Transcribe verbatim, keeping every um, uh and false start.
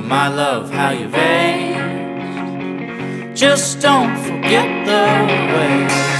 my love, how you've aged. Just don't forget the way